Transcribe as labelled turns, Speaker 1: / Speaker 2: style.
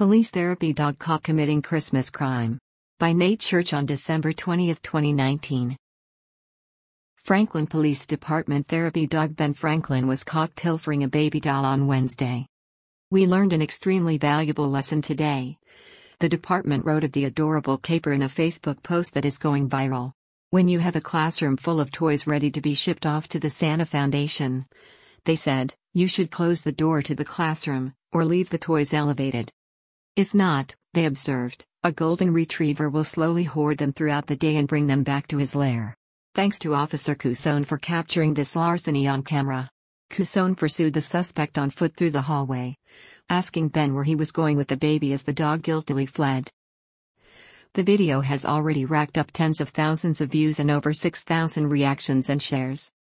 Speaker 1: Police therapy dog caught committing Christmas crime. By Nate Church on December 20, 2019. Franklin Police Department therapy dog Ben Franklin was caught pilfering a baby doll on Wednesday. "We learned an extremely valuable lesson today," the department wrote of the adorable caper in a Facebook post that is going viral. "When you have a classroom full of toys ready to be shipped off to the Santa Foundation," they said, "you should close the door to the classroom, or leave the toys elevated. If not," they observed, "a golden retriever will slowly hoard them throughout the day and bring them back to his lair." Thanks to Officer Cusone for capturing this larceny on camera. Cusone pursued the suspect on foot through the hallway, asking Ben where he was going with the baby as the dog guiltily fled. The video has already racked up tens of thousands of views and over 6,000 reactions and shares.